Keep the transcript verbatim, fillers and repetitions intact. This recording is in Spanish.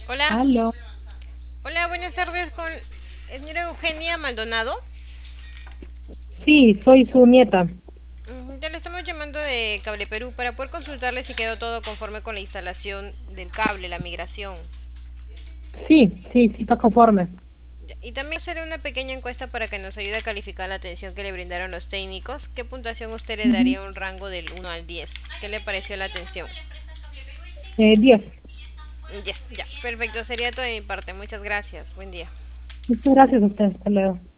Hola, Aló. hola, buenas tardes con la señora Eugenia Maldonado. Sí, soy su nieta. Mm, Ya le estamos llamando de Cable Perú para poder consultarle si quedó todo conforme con la instalación del cable, la migración. Sí, sí, sí, está conforme. Ya, Y también hacer una pequeña encuesta para que nos ayude a calificar la atención que le brindaron los técnicos. ¿Qué puntuación usted le Ujú. daría un rango del uno al diez? ¿Qué le pareció la atención? Eh, diez. Yes, ya, perfecto, sería todo de mi parte. Muchas gracias. Buen día. Muchas gracias a usted. Hasta luego.